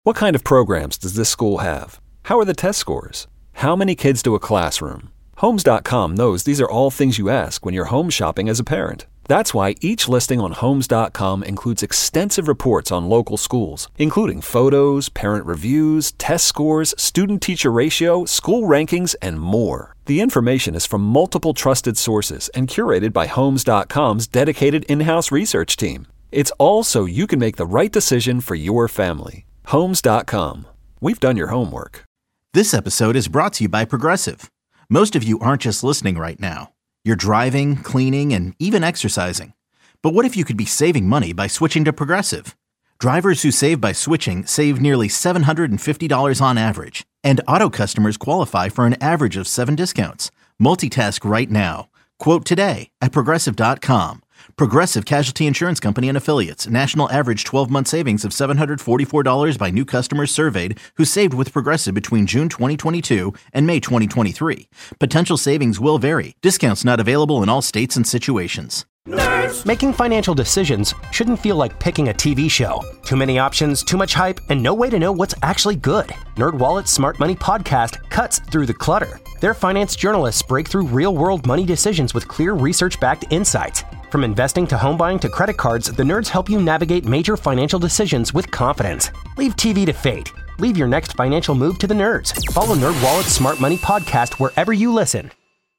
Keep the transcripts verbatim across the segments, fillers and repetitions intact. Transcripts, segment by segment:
What kind of programs does this school have? How are the test scores? How many kids do a classroom? Homes dot com knows these are all things you ask when you're home shopping as a parent. That's why each listing on Homes dot com includes extensive reports on local schools, including photos, parent reviews, test scores, student-teacher ratio, school rankings, and more. The information is from multiple trusted sources and curated by Homes dot com's dedicated in-house research team. It's all so you can make the right decision for your family. Homes dot com. We've done your homework. This episode is brought to you by Progressive. Most of you aren't just listening right now. You're driving, cleaning, and even exercising. But what if you could be saving money by switching to Progressive? Drivers who save by switching save nearly seven hundred fifty dollars on average. And auto customers qualify for an average of seven discounts. Multitask right now. Quote today at Progressive dot com. Progressive Casualty Insurance Company and Affiliates. National average twelve-month savings of seven hundred forty-four dollars by new customers surveyed who saved with Progressive between June twenty twenty-two and May twenty twenty-three. Potential savings will vary. Discounts not available in all states and situations. Nerds. Making financial decisions shouldn't feel like picking a T V show. Too many options, too much hype, and no way to know what's actually good. NerdWallet's Smart Money Podcast cuts through the clutter. Their finance journalists break through real-world money decisions with clear research-backed insights. From investing to home buying to credit cards, the nerds help you navigate major financial decisions with confidence. Leave T V to fate. Leave your next financial move to the nerds. Follow NerdWallet's Smart Money Podcast wherever you listen.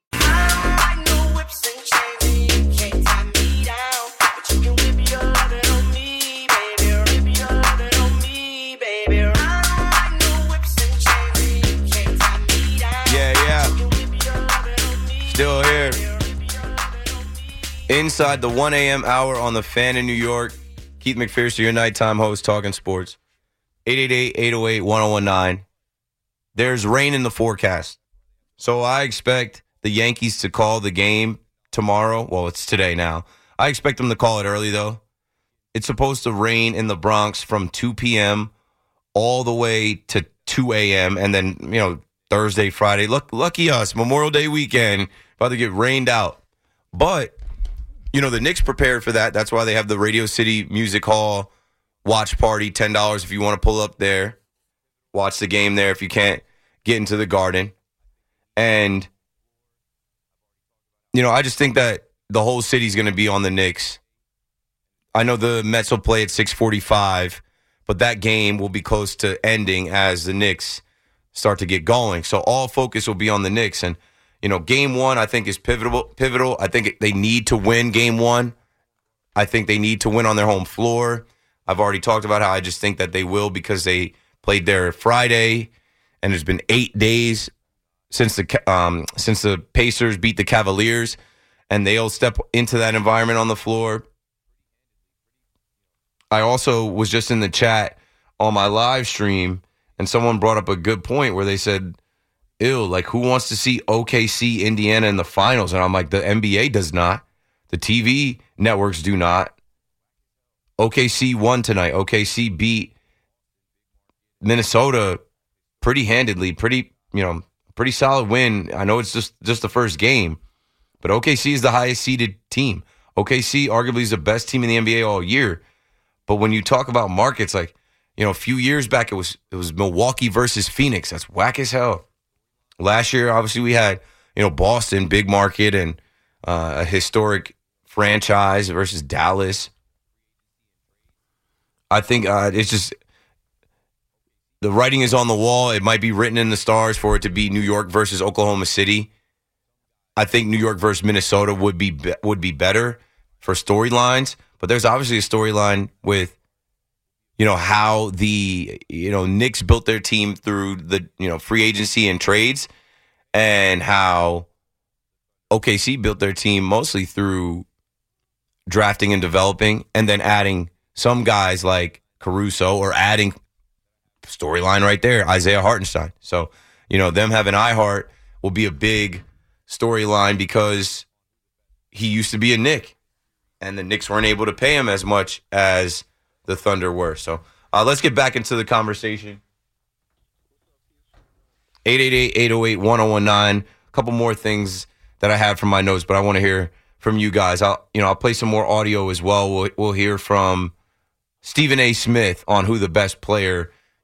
Still here. Inside the one a.m. hour on the Fan in New York. Keith McPherson, your nighttime host, talking sports. eight eight eight, eight oh eight, one oh one nine. There's rain in the forecast. So I expect the Yankees to call the game tomorrow. Well, it's today now. I expect them to call it early, though. It's supposed to rain in the Bronx from two p.m. all the way to two a.m. and then, you know, Thursday, Friday. Look, lucky us. Memorial Day weekend, about to get rained out. But, you know, the Knicks prepared for that. That's why they have the Radio City Music Hall watch party, ten dollars if you want to pull up there. Watch the game there if you can't get into the Garden. And, you know, I just think that the whole city's going to be on the Knicks. I know the Mets will play at six forty-five, but that game will be close to ending as the Knicks start to get going. So all focus will be on the Knicks. And, you know, game one, I think, is pivotal. Pivotal. I think they need to win game one. I think they need to win on their home floor. I've already talked about how I just think that they will because they played there Friday, and it's been eight days since the um, since the Pacers beat the Cavaliers, and they'll step into that environment on the floor. I also was just in the chat on my live stream, and someone brought up a good point where they said, ew, like who wants to see O K C, Indiana in the finals? And I'm like, the N B A does not. The T V networks do not. O K C won tonight. O K C beat Minnesota pretty handedly, pretty, you know, pretty solid win. I know it's just, just the first game, but O K C is the highest seeded team. O K C arguably is the best team in the N B A all year. But when you talk about markets, like, you know, a few years back, it was it was Milwaukee versus Phoenix. That's whack as hell. Last year, obviously, we had, you know, Boston, big market, and uh, a historic franchise versus Dallas. I think uh, it's just the writing is on the wall. It might be written in the stars for it to be New York versus Oklahoma City. I think New York versus Minnesota would be would be better for storylines, but there's obviously a storyline with, you know, how the, you know, Knicks built their team through the, you know, free agency and trades, and how O K C built their team mostly through drafting and developing, and then adding some guys like Caruso, or adding storyline right there, Isaiah Hartenstein. So, you know, them having iHeart will be a big storyline because he used to be a Knick, and the Knicks weren't able to pay him as much as the Thunder were. So uh, let's get back into the conversation. eight eight eight, eight oh eight, one oh one nine. A couple more things that I have from my notes, but I want to hear from you guys. I'll, you know, I'll play some more audio as well. We'll, we'll hear from Stephen A. Smith on who the best player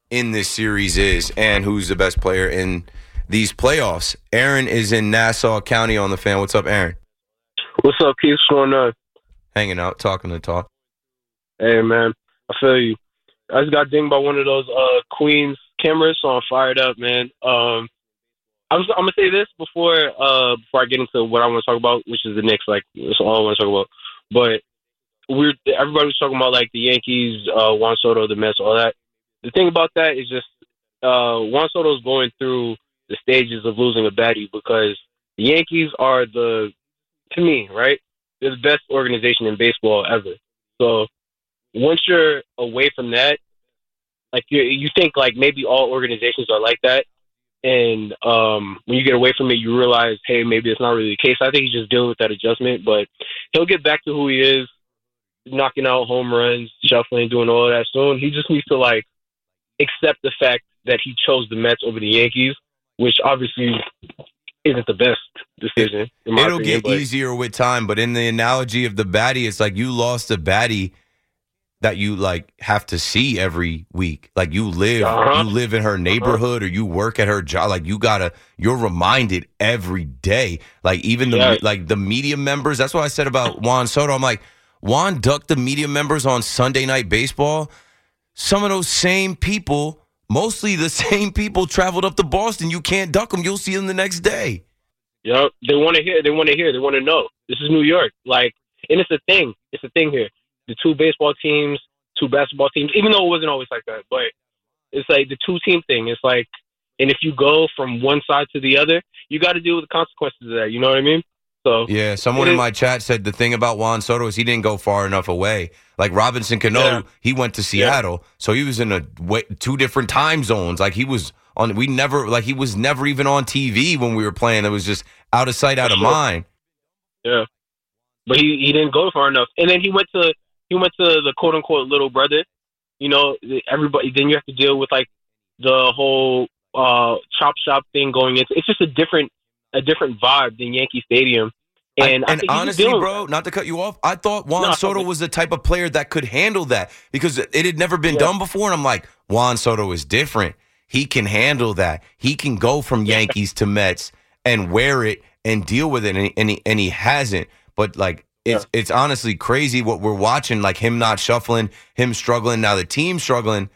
in this series is and who's the best player in these playoffs. Aaron is in Nassau County on the Fan. What's up, Aaron? What's up, Keith? What's going on? Hanging out, talking the talk. Hey, man. I feel you. I just got dinged by one of those uh, Queens cameras, so I'm fired up, man. Um, I'm, I'm going to say this before uh, before I get into what I want to talk about, which is the Knicks. Like, that's all I want to talk about. But we're everybody was talking about, like, the Yankees, uh, Juan Soto, the Mets, all that. The thing about that is just uh, Juan Soto's going through the stages of losing a baddie because the Yankees are the, to me, right, they're the best organization in baseball ever. So once you're away from that, like you, you think like maybe all organizations are like that. And um, when you get away from it, you realize, hey, maybe it's not really the case. I think he's just dealing with that adjustment, but he'll get back to who he is, knocking out home runs, shuffling, doing all that soon. He just needs to like accept the fact that he chose the Mets over the Yankees, which obviously isn't the best decision. In my It'll opinion, get but easier with time, but in the analogy of the baddie, it's like you lost a baddie that you like have to see every week. Like you live, Uh-huh. you live in her neighborhood or you work at her job. Like you gotta, you're reminded every day. Like even the Yes. like the media members. That's what I said about Juan Soto. I'm like, Juan ducked the media members on Sunday Night Baseball. Some of those same people, mostly the same people, traveled up to Boston. You can't duck them. You'll see them the next day. Yep, they want to hear. They want to hear. They want to know. This is New York. Like, and it's a thing. It's a thing here. The two baseball teams, two basketball teams. Even though it wasn't always like that, but it's like the two team thing. It's like, and if you go from one side to the other, you got to deal with the consequences of that. You know what I mean? So Yeah, someone it in is- my chat said the thing about Juan Soto is he didn't go far enough away. Like Robinson Cano, Yeah. he went to Seattle, so he was in a way, two different time zones. Like he was on, we never, like he was never even on T V when we were playing. It was just out of sight, out of Sure. mind. Yeah, but he, he didn't go far enough. And then he went to he went to the quote unquote little brother. You know, everybody. Then you have to deal with like the whole uh, chop shop thing going into. It's just a different a different vibe than Yankee Stadium. And, I and think he's honestly, dealing with bro, not to cut you off, I thought Juan No, Soto totally. was the type of player that could handle that because it had never been Yeah. done before. And I'm like, Juan Soto is different. He can handle that. He can go from Yankees to Mets and wear it and deal with it, and he, and he, and he hasn't. But like, it's Yeah. it's honestly crazy what we're watching. Like him not shuffling, him struggling. Now the team struggling.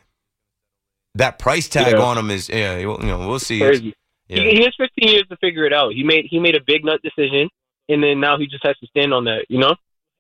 That price tag Yeah. on him is, yeah, you know, we'll see. crazy. Yeah. He, he has fifteen years to figure it out. He made he made a big nut decision, and then now he just has to stand on that. You know?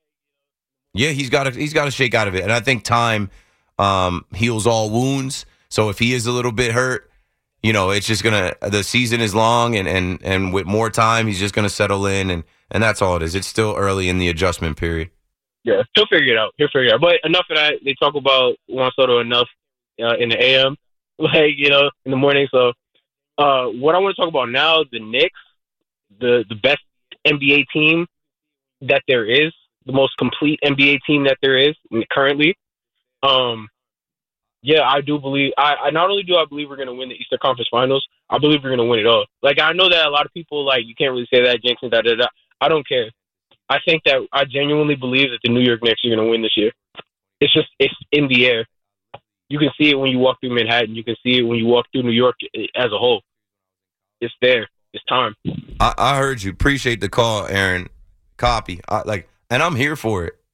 Yeah, he's got to he's got to shake out of it, and I think time um, heals all wounds. So if he is a little bit hurt, you know, it's just gonna. The season is long, and and and with more time, he's just gonna settle in, and and that's all it is. It's still early in the adjustment period. Yeah, he'll figure it out. He'll figure it out. But enough of that. They talk about Juan Soto enough uh, in the A M, like you know, in the morning. So, uh, what I want to talk about now, the Knicks, the the best N B A team that there is, the most complete N B A team that there is currently. Um, yeah, I do believe. I, I not only do I believe we're going to win the Eastern Conference Finals, I believe we're going to win it all. Like I know that a lot of people like you can't really say that, jinxing, da da da. I don't care. I think that I genuinely believe that the New York Knicks are going to win this year. It's just it's in the air. You can see it when you walk through Manhattan. You can see it when you walk through New York as a whole. It's there. It's time. I, I heard you. Appreciate the call, Aaron. Copy. I, like, and I'm here for it.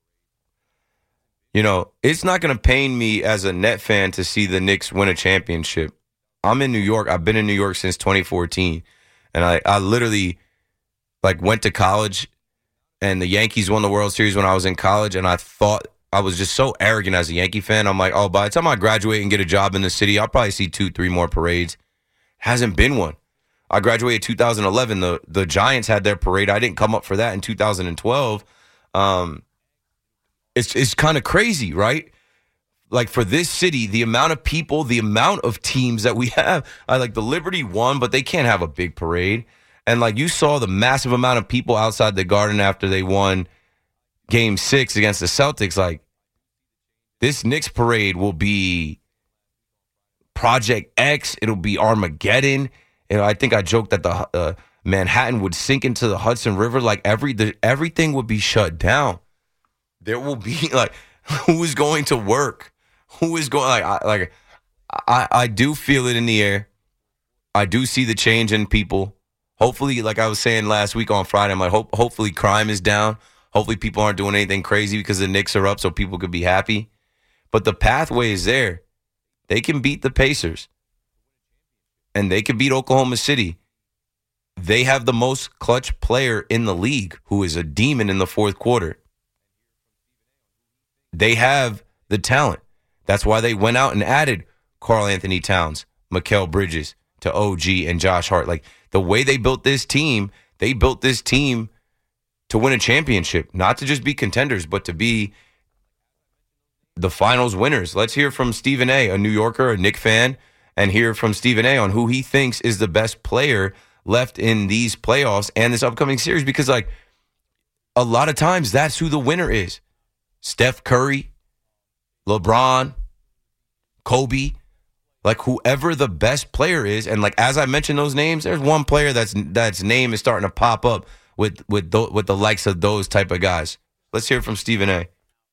You know, it's not going to pain me as a Net fan to see the Knicks win a championship. I'm in New York. I've been in New York since twenty fourteen, and I, I literally like went to college, and the Yankees won the World Series when I was in college, and I thought I was just so arrogant as a Yankee fan. I'm like, oh, by the time I graduate and get a job in the city, I'll probably see two, three more parades. Hasn't been one. I graduated two thousand eleven. The the Giants had their parade. I didn't come up for that in two thousand twelve. Um, it's it's kind of crazy, right? Like for this city, the amount of people, the amount of teams that we have. I like the Liberty won, but they can't have a big parade. And like you saw the massive amount of people outside the Garden after they won Game Six against the Celtics. Like this Knicks parade will be Project X. It'll be Armageddon. You know, I think I joked that the uh, Manhattan would sink into the Hudson River. Like every the, everything would be shut down. There will be like, who is going to work? Who is going like I, like? I, I do feel it in the air. I do see the change in people. Hopefully, like I was saying last week on Friday, I'm like, hope, hopefully crime is down. Hopefully people aren't doing anything crazy because the Knicks are up so people could be happy. But the pathway is there. They can beat the Pacers. And they can beat Oklahoma City. They have the most clutch player in the league who is a demon in the fourth quarter. They have the talent. That's why they went out and added Karl Anthony Towns, Mikal Bridges to O G and Josh Hart. Like the way they built this team, they built this team to win a championship, not to just be contenders, but to be the finals winners. Let's hear from Stephen A., a New Yorker, a Knicks fan, and hear from Stephen A. on who he thinks is the best player left in these playoffs and this upcoming series. Because like a lot of times that's who the winner is. Steph Curry, LeBron, Kobe, like whoever the best player is. And like as I mentioned those names, there's one player that's that's name is starting to pop up with with the, with the likes of those type of guys. Let's hear from Stephen A.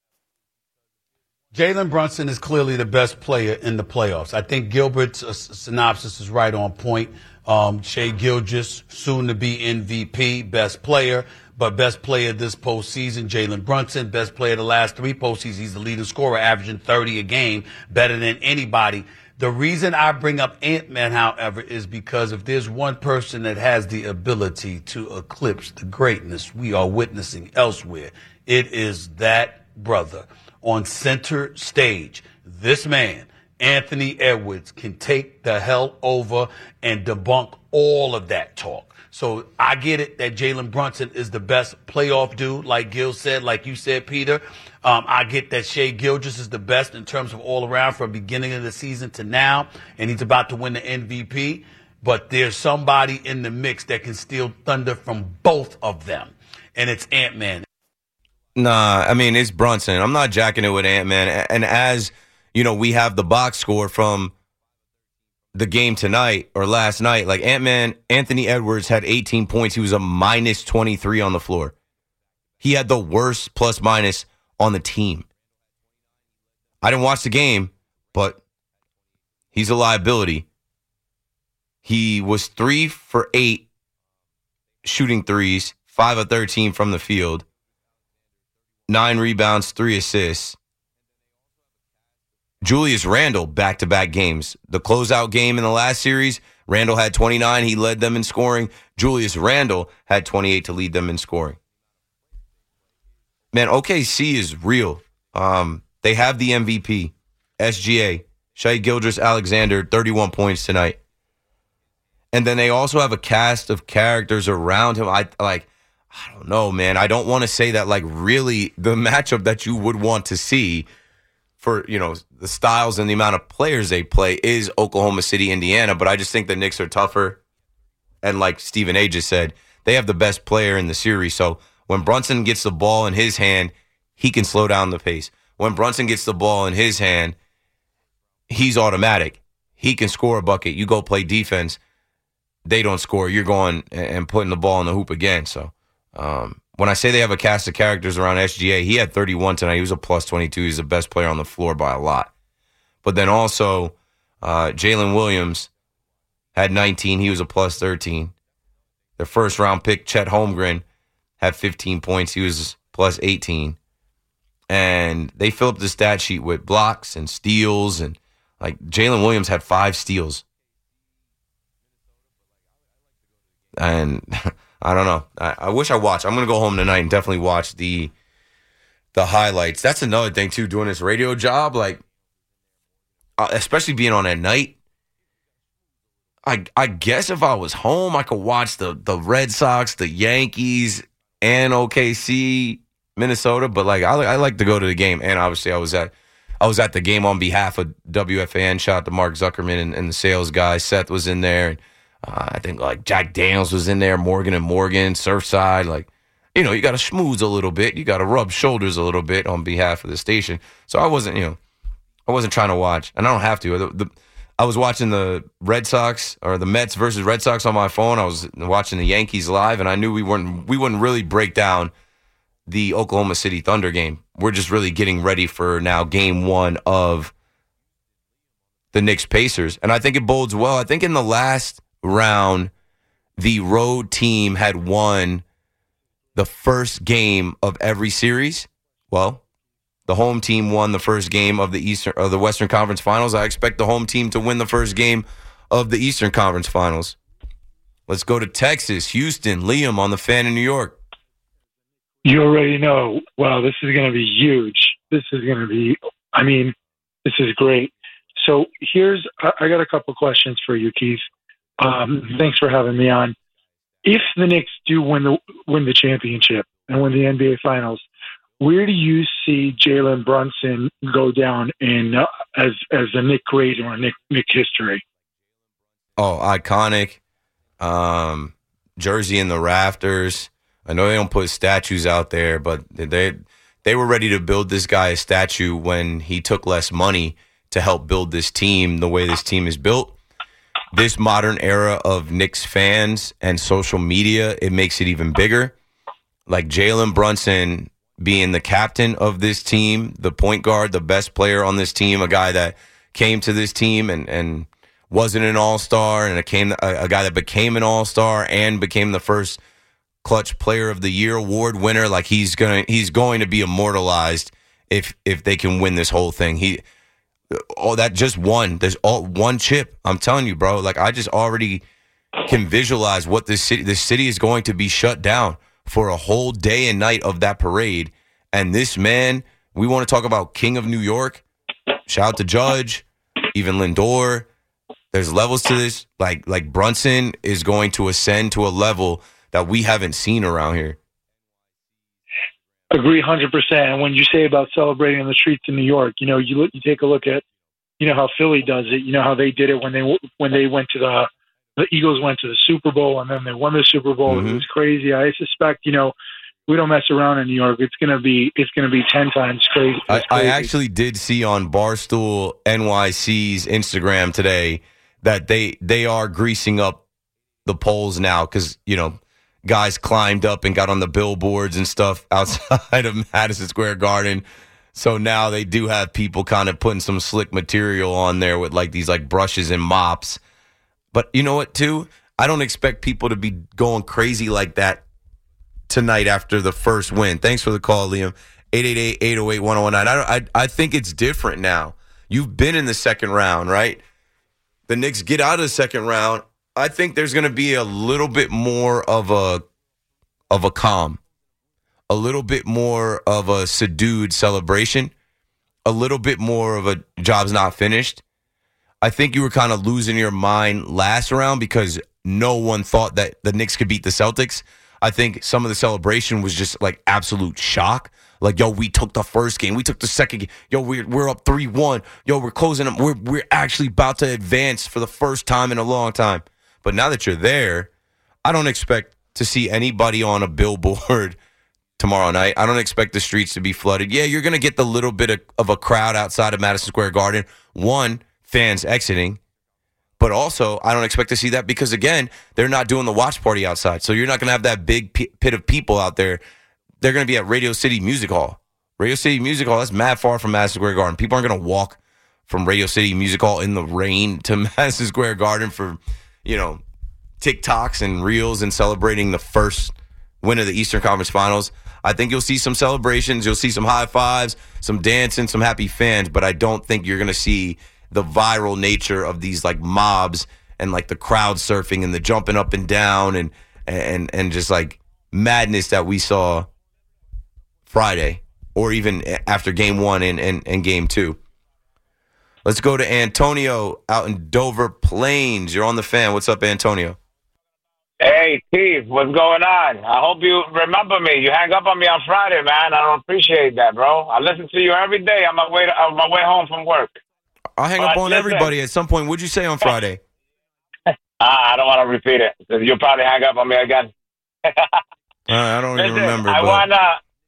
Jalen Brunson is clearly the best player in the playoffs. I think Gilbert's uh, synopsis is right on point. Um, Shai Gilgeous, soon to be M V P, best player. But best player this postseason, Jalen Brunson, best player the last three postseasons. He's the leading scorer, averaging thirty a game, better than anybody. The reason I bring up Ant-Man, however, is because if there's one person that has the ability to eclipse the greatness we are witnessing elsewhere, it is that brother. On center stage, this man, Anthony Edwards, can take the hell over and debunk all of that talk. So I get it that Jalen Brunson is the best playoff dude, like Gil said, like you said, Peter. Um, I get that Shai Gilgeous is the best in terms of all around from beginning of the season to now, and he's about to win the M V P. But there's somebody in the mix that can steal thunder from both of them, and it's Ant-Man. Nah, I mean, it's Brunson. I'm not jacking it with Ant-Man. And as, you know, we have the box score from the game tonight or last night, like Ant-Man, Anthony Edwards had eighteen points. He was a minus twenty-three on the floor. He had the worst plus minus on the team. I didn't watch the game, but he's a liability. He was three for eight shooting threes, five of thirteen from the field, nine rebounds, three assists. Julius Randle, back-to-back games. The closeout game in the last series, Randle had twenty-nine. He led them in scoring. Julius Randle had twenty-eight to lead them in scoring. Man, O K C is real. Um, they have the M V P, S G A, Shai Gilgeous-Alexander, thirty-one points tonight. And then they also have a cast of characters around him. I like, I don't know, man. I don't want to say that like really the matchup that you would want to see for, you know, the styles and the amount of players they play is Oklahoma City, Indiana. But I just think the Knicks are tougher. And like Stephen A. just said, they have the best player in the series. So when Brunson gets the ball in his hand, he can slow down the pace. When Brunson gets the ball in his hand, he's automatic. He can score a bucket. You go play defense. They don't score. You're going and putting the ball in the hoop again. So um, when I say they have a cast of characters around S G A, he had thirty-one tonight. He was a plus twenty-two. He's the best player on the floor by a lot. But then also uh, Jalen Williams had nineteen. He was a plus thirteen. Their first-round pick, Chet Holmgren, had fifteen points. He was plus eighteen. And they fill up the stat sheet with blocks and steals. And like Jalen Williams had five steals. And I don't know. I, I wish I watched. I'm going to go home tonight and definitely watch the the highlights. That's another thing, too, doing this radio job. Like, uh, especially being on at night. I I guess if I was home, I could watch the, the Red Sox, the Yankees, and O K C, Minnesota. But, like, I, I like to go to the game. And, obviously, I was at I was at the game on behalf of W F A N. Shout out to Mark Zuckerman and, and the sales guy. Seth was in there. And, Uh, I think like Jack Daniels was in there, Morgan and Morgan, Surfside. Like, you know, you got to schmooze a little bit. You got to rub shoulders a little bit on behalf of the station. So I wasn't, you know, I wasn't trying to watch, and I don't have to. The, the, I was watching the Red Sox or the Mets versus Red Sox on my phone. I was watching the Yankees live, and I knew we weren't we wouldn't really break down the Oklahoma City Thunder game. We're just really getting ready for now game one of the Knicks Pacers. And I think it bodes well. I think in the last round, the road team had won the first game of every series. Well, the home team won the first game of the Eastern of the Western Conference Finals. I expect the home team to win the first game of the Eastern Conference Finals. Let's go to Texas, Houston. Liam on the Fan in New York. You already know, wow, this is going to be huge. This is going to be, I mean, this is great. So here's, I got a couple questions for you, Keith. Um, thanks for having me on. If the Knicks do win the win the championship and win the N B A Finals, where do you see Jalen Brunson go down in uh, as as a Knick great or a Knick, Knick history? Oh, iconic. Um, jersey in the rafters. I know they don't put statues out there, but they they were ready to build this guy a statue when he took less money to help build this team the way this team is built. This modern era of Knicks fans and social media, it makes it even bigger. Like Jalen Brunson being the captain of this team, the point guard, the best player on this team, a guy that came to this team and, and wasn't an all-star, and a, came, a, a guy that became an all-star and became the first Clutch Player of the Year award winner. Like he's gonna he's going to be immortalized if if they can win this whole thing. He Oh, that just one. There's all one chip. I'm telling you, bro. Like I just already can visualize what this city. This city is going to be shut down for a whole day and night of that parade. And this man, we want to talk about King of New York. Shout out to Judge, even Lindor. There's levels to this. Like like Brunson is going to ascend to a level that we haven't seen around here. Agree one hundred percent. And when you say about celebrating in the streets in New York, you know, you look, you take a look at, you know, how Philly does it. You know how they did it when they when they went to the the Eagles went to the Super Bowl and then they won the Super Bowl. Mm-hmm. It was crazy. I suspect, you know, we don't mess around in New York. It's gonna be it's gonna be ten times crazy. I, crazy. I actually did see on Barstool N Y C's Instagram today that they they are greasing up the polls now because, you know, guys climbed up and got on the billboards and stuff outside of Madison Square Garden. So now they do have people kind of putting some slick material on there with like these like brushes and mops. But you know what, too? I don't expect people to be going crazy like that tonight after the first win. Thanks for the call, Liam. eight eight eight, eight oh eight, one oh one nine. I, I, I think it's different now. You've been in the second round, right? The Knicks get out of the second round. I think there's going to be a little bit more of a of a calm, a little bit more of a subdued celebration, a little bit more of a job's not finished. I think you were kind of losing your mind last round because no one thought that the Knicks could beat the Celtics. I think some of the celebration was just like absolute shock. Like, yo, we took the first game. We took the second game. Yo, we're, we're up three one. Yo, we're closing up. We're, we're actually about to advance for the first time in a long time. But now that you're there, I don't expect to see anybody on a billboard tomorrow night. I don't expect the streets to be flooded. Yeah, you're going to get the little bit of, of a crowd outside of Madison Square Garden. One, fans exiting. But also, I don't expect to see that because, again, they're not doing the watch party outside. So you're not going to have that big p- pit of people out there. They're going to be at Radio City Music Hall. Radio City Music Hall, that's mad far from Madison Square Garden. People aren't going to walk from Radio City Music Hall in the rain to Madison Square Garden for, you know, TikToks and reels and celebrating the first win of the Eastern Conference Finals. I think you'll see some celebrations. You'll see some high fives, some dancing, some happy fans. But I don't think you're going to see the viral nature of these like mobs and like the crowd surfing and the jumping up and down and and and just like madness that we saw Friday or even after game one and, and, and game two. Let's go to Antonio out in Dover Plains. You're on the Fan. What's up, Antonio? Hey, Keith, what's going on? I hope you remember me. You hang up on me on Friday, man. I don't appreciate that, bro. I listen to you every day on my way to, on my way home from work. I'll hang but up on listen. everybody at some point. What'd you say on Friday? uh, I don't want to repeat it. You'll probably hang up on me again. uh, I don't even listen, remember. I but... wanna.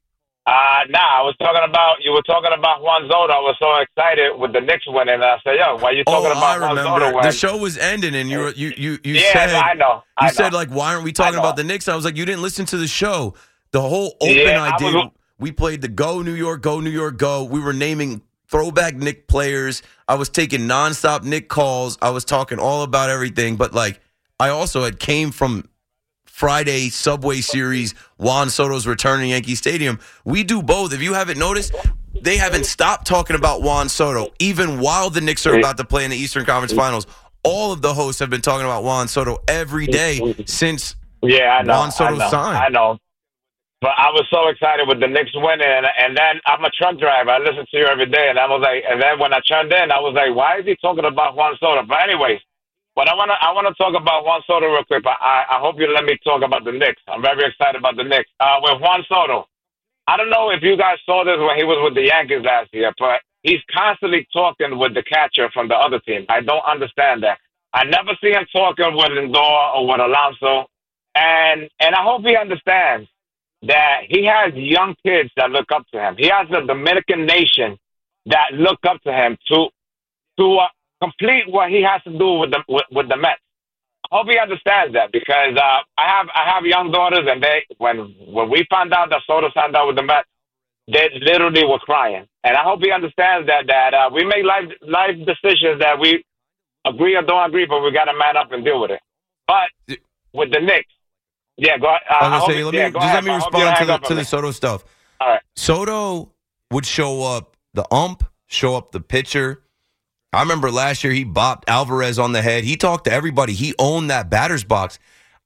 Uh, nah, I was talking about, you were talking about Juan Soto. I was so excited with the Knicks winning. And I said, yo, why are you talking oh, about I Juan remember. Soto winning? The show was ending and you were, you, you, you yeah, said, I know. I you know. said like, why aren't we talking about the Knicks? I was like, you didn't listen to the show. The whole open yeah, I did, was... we played the Go New York, Go New York, Go. We were naming throwback Knick players. I was taking nonstop Knick calls. I was talking all about everything. But, like, I also had came from Friday Subway Series, Juan Soto's return in Yankee Stadium. We do both. If you haven't noticed, they haven't stopped talking about Juan Soto, even while the Knicks are about to play in the Eastern Conference Finals. All of the hosts have been talking about Juan Soto every day since yeah, I know, Juan Soto I know, signed. I know. But I was so excited with the Knicks winning, and, and then I'm a truck driver. I listen to you every day, and I was like, and then when I turned in, I was like, why is he talking about Juan Soto? But anyways, but I want to I want to talk about Juan Soto real quick. But I, I hope you let me talk about the Knicks. I'm very excited about the Knicks. Uh, with Juan Soto, I don't know if you guys saw this when he was with the Yankees last year, but he's constantly talking with the catcher from the other team. I don't understand that. I never see him talking with Lindor or with Alonso, and and I hope he understands that he has young kids that look up to him. He has a Dominican nation that look up to him to to uh, complete what he has to do with the with, with the Mets. I hope he understands that because uh, I have I have young daughters, and they when when we found out that Soto signed out with the Mets, they literally were crying. And I hope he understands that that uh, we make life life decisions that we agree or don't agree, but we got to man up and deal with it. But with the Knicks. Yeah, go ahead. Uh, I was I say, hope, let me yeah, just ahead. let me I respond to the to me. the Soto stuff. All right. Soto would show up the ump, show up the pitcher. I remember last year he bopped Alvarez on the head. He talked to everybody. He owned that batter's box.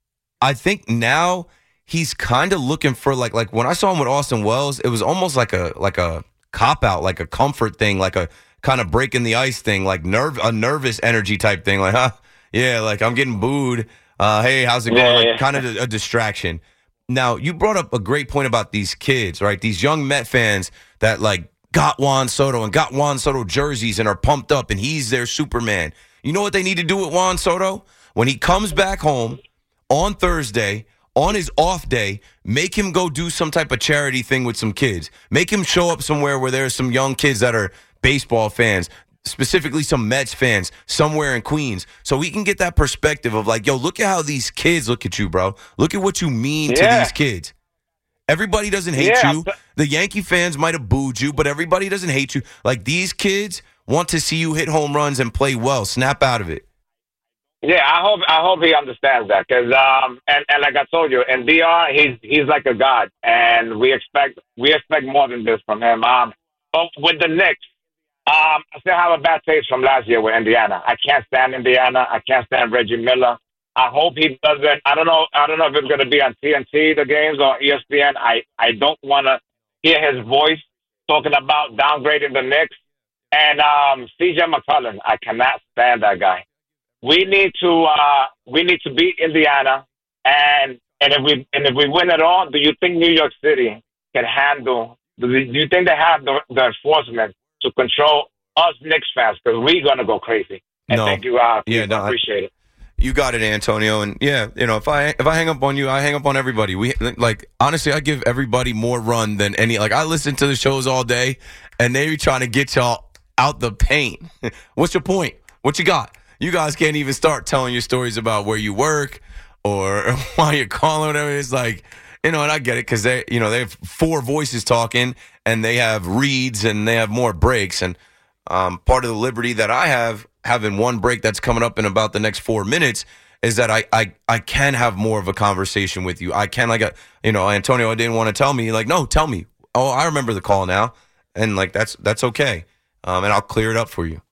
I think now he's kind of looking for like like when I saw him with Austin Wells, it was almost like a like a cop out, like a comfort thing, like a kind of breaking the ice thing, like nerve a nervous energy type thing. Like, huh, yeah, like I'm getting booed. Uh, hey, how's it going? Yeah, like yeah. kind of a, a distraction. Now, you brought up a great point about these kids, right? These young Met fans that like got Juan Soto and got Juan Soto jerseys and are pumped up and he's their Superman. You know what they need to do with Juan Soto? When he comes back home on Thursday, on his off day, make him go do some type of charity thing with some kids. Make him show up somewhere where there's some young kids that are baseball fans, specifically some Mets fans somewhere in Queens, so we can get that perspective of like, yo, look at how these kids look at you, bro. Look at what you mean Yeah. to these kids. Everybody doesn't hate Yeah, you. but- The Yankee fans might have booed you, but everybody doesn't hate you. Like, these kids want to see you hit home runs and play well. Snap out of it. Yeah, I hope I hope he understands that because um and, and like I told you, in D R he's he's like a god, and we expect we expect more than this from him. Um, but with the Knicks, um, I still have a bad taste from last year with Indiana. I can't stand Indiana. I can't stand Reggie Miller. I hope he doesn't. I don't know. I don't know if it's going to be on T N T the games or E S P N. I I don't want to hear his voice talking about downgrading the Knicks and um C J McCollum. I cannot stand that guy. We need to uh, we need to beat Indiana, and and if we and if we win it all, do you think New York City can handle? Do you think they have the, the enforcement to control us Knicks fans? Because we're gonna go crazy. And No. thank you, uh, Yeah, no, I appreciate it. You got it, Antonio. And yeah, you know, if I if I hang up on you, I hang up on everybody. We like honestly, I give everybody more run than any. Like, I listen to the shows all day, and they be trying to get y'all out the paint. What's your point? What you got? You guys can't even start telling your stories about where you work or why you're calling, whatever. It's like, you know, and I get it because they, you know, they have four voices talking and they have reads and they have more breaks. And um, part of the liberty that I have, having one break that's coming up in about the next four minutes, is that I I, I can have more of a conversation with you. I can, like, a, you know, Antonio, I didn't want to tell me, like, no, tell me. Oh, I remember the call now. And, like, that's that's okay. Um, and I'll clear it up for you.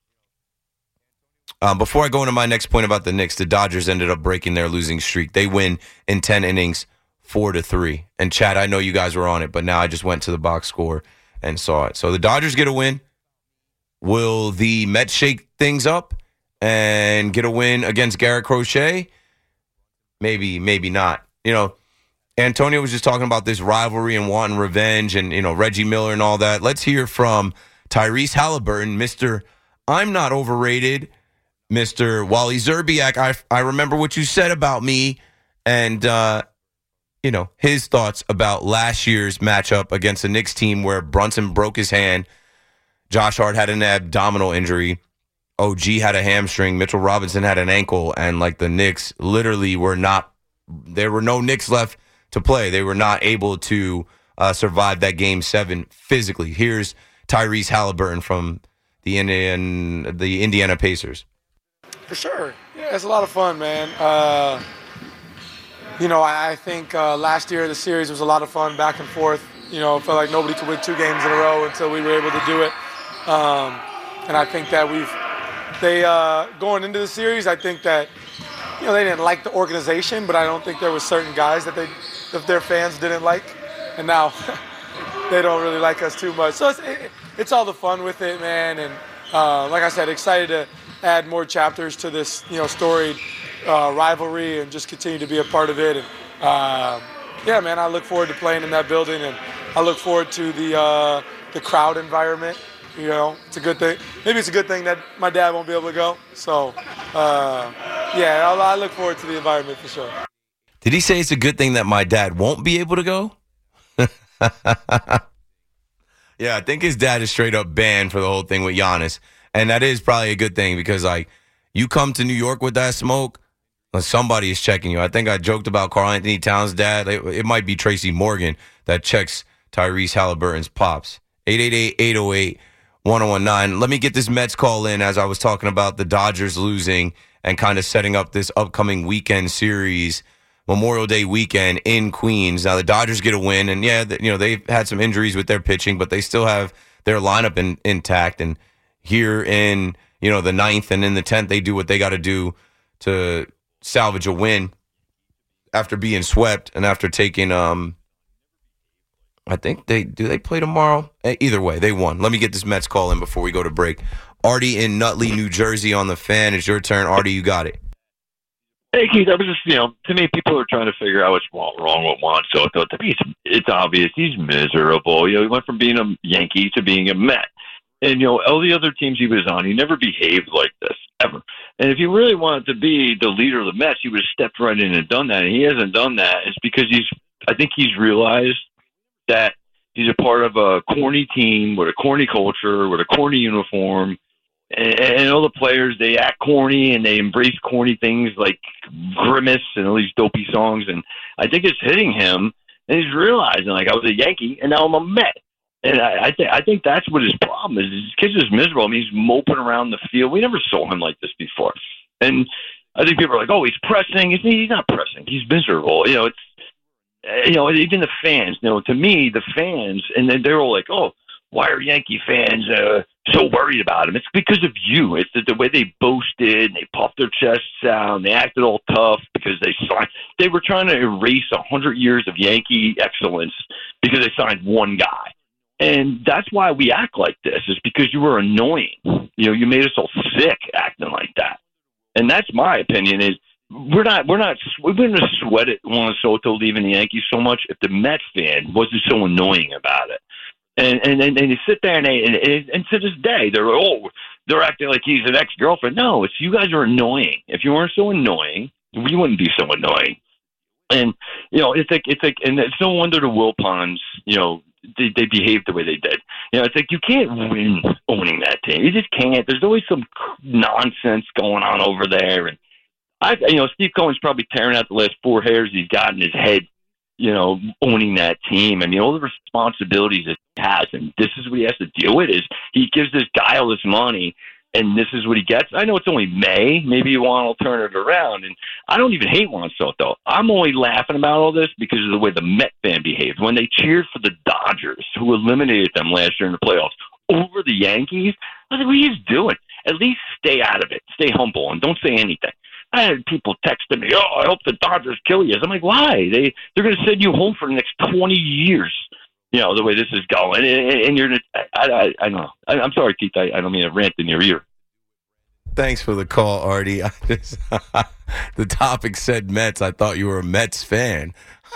Um, before I go into my next point about the Knicks, the Dodgers ended up breaking their losing streak. They win in ten innings, four to three. And Chad, I know you guys were on it, but now I just went to the box score and saw it. So the Dodgers get a win. Will the Mets shake things up and get a win against Garrett Crochet? Maybe, maybe not. You know, Antonio was just talking about this rivalry and wanting revenge, and you know, Reggie Miller and all that. Let's hear from Tyrese Halliburton, Mister I'm not overrated. Mister Wally Zerbiak, I, I remember what you said about me, and, uh, you know, his thoughts about last year's matchup against the Knicks team where Brunson broke his hand, Josh Hart had an abdominal injury, O G had a hamstring, Mitchell Robinson had an ankle, and, like, the Knicks literally were not, there were no Knicks left to play. They were not able to uh, survive that game seven physically. Here's Tyrese Halliburton from the Indian, the Indiana Pacers? For sure. Yeah, it's a lot of fun, man. Uh, you know, I, I think uh, last year the series was a lot of fun, back and forth. You know, it felt like nobody could win two games in a row until we were able to do it. Um, and I think that we've, they, uh, going into the series, I think that, you know, they didn't like the organization, but I don't think there were certain guys that they, that their fans didn't like. And now they don't really like us too much. So it's, it, it's all the fun with it, man. And uh, like I said, excited to add more chapters to this, you know, storied uh, rivalry and just continue to be a part of it. And uh, yeah, man, I look forward to playing in that building, and I look forward to the uh, the crowd environment. You know, it's a good thing. Maybe it's a good thing that my dad won't be able to go. So, uh, yeah, I, I look forward to the environment for sure. Did he say it's a good thing that my dad won't be able to go? Yeah, I think his dad is straight up banned for the whole thing with Giannis. And that is probably a good thing because, like, you come to New York with that smoke, somebody is checking you. I think I joked about Karl Anthony Towns' dad. It, it might be Tracy Morgan that checks Tyrese Halliburton's pops. eight eight eight, eight oh eight, one oh one nine. Let me get this Mets call in as I was talking about the Dodgers losing and kind of setting up this upcoming weekend series, Memorial Day weekend in Queens. Now, the Dodgers get a win, and, yeah, you know, they've had some injuries with their pitching, but they still have their lineup in, intact. And here in, you know, the ninth and in the tenth, they do what they got to do to salvage a win after being swept and after taking, um, I think they, do they play tomorrow? Either way, they won. Let me get this Mets call in before we go to break. Artie in Nutley, New Jersey on the Fan. It's your turn. Artie, you got it. Hey, Keith, I was just, you know, to me, people are trying to figure out what's wrong with Juan Soto. To me, it's, it's obvious. He's miserable. You know, he went from being a Yankee to being a Met. And, you know, all the other teams he was on, he never behaved like this, ever. And if he really wanted to be the leader of the Mets, he would have stepped right in and done that. And he hasn't done that. It's because he's, I think he's realized that he's a part of a corny team with a corny culture, with a corny uniform. And, and all the players, they act corny and they embrace corny things like Grimace and all these dopey songs. And I think it's hitting him. And he's realizing, like, I was a Yankee and now I'm a Met. And I, I think I think that's what his problem is. His kid's just miserable. I mean, he's moping around the field. We never saw him like this before. And I think people are like, "Oh, he's pressing." He's, he's not pressing. He's miserable. You know, it's you know, even the fans. You know, to me, the fans, and then they're all like, "Oh, why are Yankee fans uh, so worried about him?" It's because of you. It's the, the way they boasted, and they puffed their chests out, and they acted all tough because they signed. They were trying to erase a hundred years of Yankee excellence because they signed one guy. And that's why we act like this, is because you were annoying. You know, you made us all sick acting like that. And that's my opinion, is we're not, we're not, we're going to sweat it Juan Soto leaving the Yankees so much if the Mets fan wasn't so annoying about it. And and and, and you sit there and, they, and and to this day, they're, oh, they're acting like he's an ex-girlfriend. No, it's you guys are annoying. If you weren't so annoying, we wouldn't be so annoying. And, you know, it's like, it's like, and it's no wonder the Wilpons, you know, They, they behaved the way they did. You know, it's like you can't win owning that team. You just can't. There's always some nonsense going on over there. And I, you know, Steve Cohen's probably tearing out the last four hairs he's got in his head, you know, owning that team. I mean, all the responsibilities that he has, and this is what he has to deal with, is he gives this guy all this money, and this is what he gets. I know it's only May. Maybe Juan will turn it around. And I don't even hate Juan Soto. I'm only laughing about all this because of the way the Met fan behaved. When they cheered for the Dodgers, who eliminated them last year in the playoffs, over the Yankees, I was like, what are you doing? At least stay out of it. Stay humble and don't say anything. I had people texting me, oh, I hope the Dodgers kill you. I'm like, why? They, they're going to send you home for the next twenty years. You know, the way this is going. And, and you're, I, I, I don't know. I, I'm sorry, Keith. I, I don't mean to rant in your ear. Thanks for the call, Artie. I just, the topic said Mets. I thought you were a Mets fan.